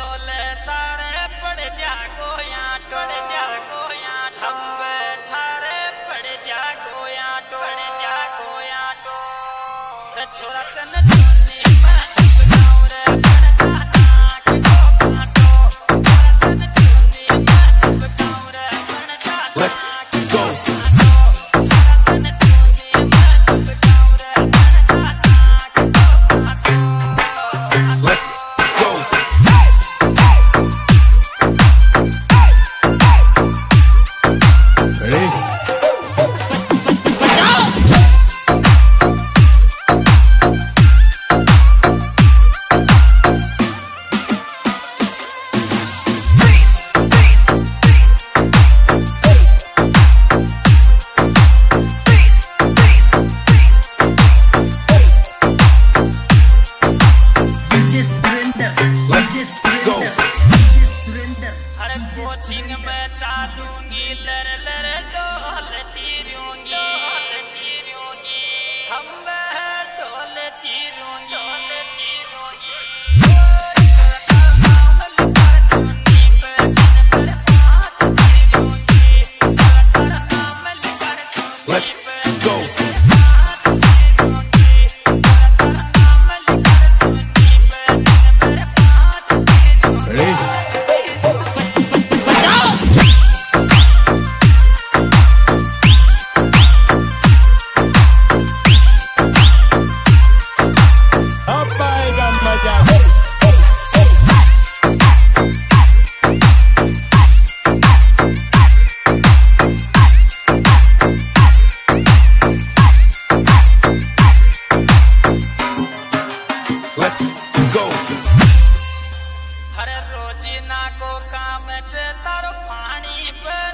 ढोले तारे पड़ जा गोया टोड़ जा गोया हम थारे पड़ जा गोया टोड़ जा गोया टोड़ छोरा कन चोनी मैं गाँव रे Let's go. Let's go. Ready? हर कोचिंग में चालूंगी लर लर डोलती रहूंगी हम डोलती रहूंगी Let's go. Ready? अब आएगा मजा। Let's go. हर रोजीना को काम च तारो पानी पर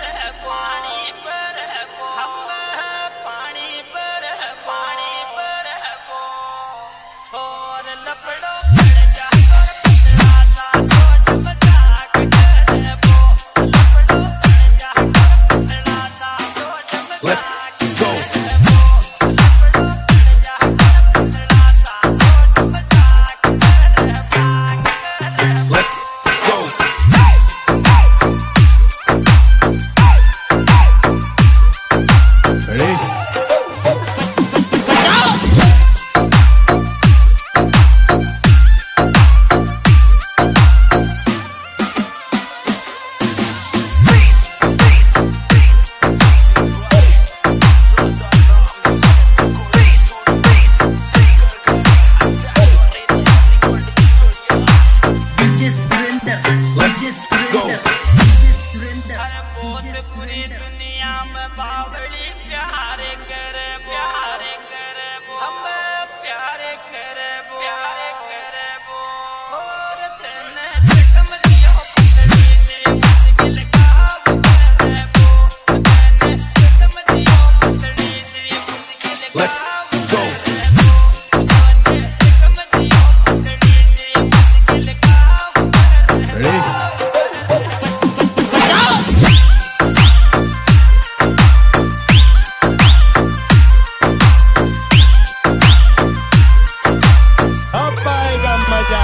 हम पानी पर और लपड़ो पड़ जा कर पतला सा छोट मजाक करे वो लपड़ो पड़ जा कर पतला सा छोट Let's मजाक go. लपड़ो पड़ जा कर पतला सा छोट मजाक करे Let's go. Ready? Let's go. हर बहुत पूरी दुनिया में बावड़ी प्यार करे हम प्यार करे और तेने जख्म दियो पतली से मुश्किल काम करे वो तेने जख्म दियो पतली से मुश्किल Let's काम go. करे वो तेने जख्म दियो पतली से मुश्किल काम करे Ready? अब आएगा मजा।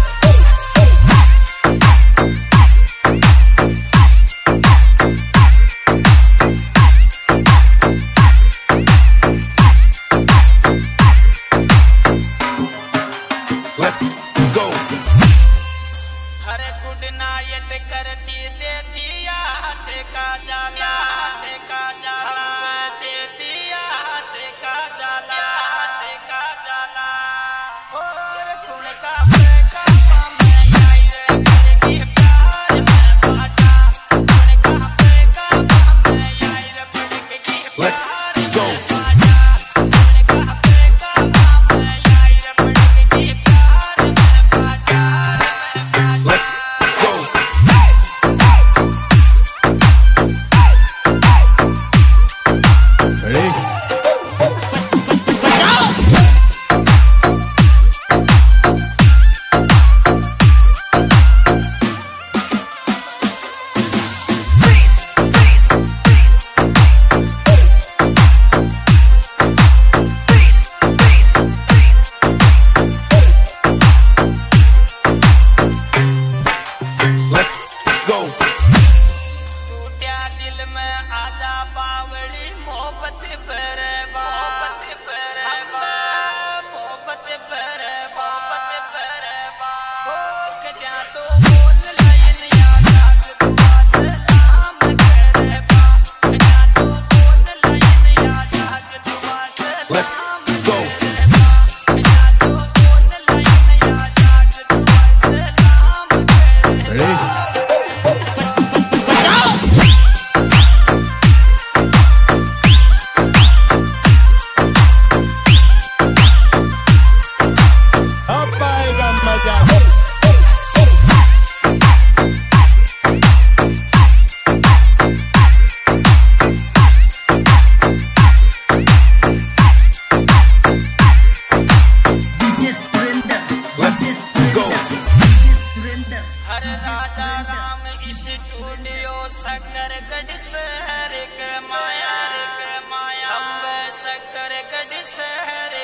Let's go. Her good night करती देती हाथ का जाला देती हाथ का जाला और गुण का फेंका में आई रे करके प्यार में बाटा गुण का फेंका में आई रे करके Let's go. Let's go. अब आएगा मजा। हर राजा राम स्टूडियो सकरगढ़ शहर के माया हम सकरगढ़ शहर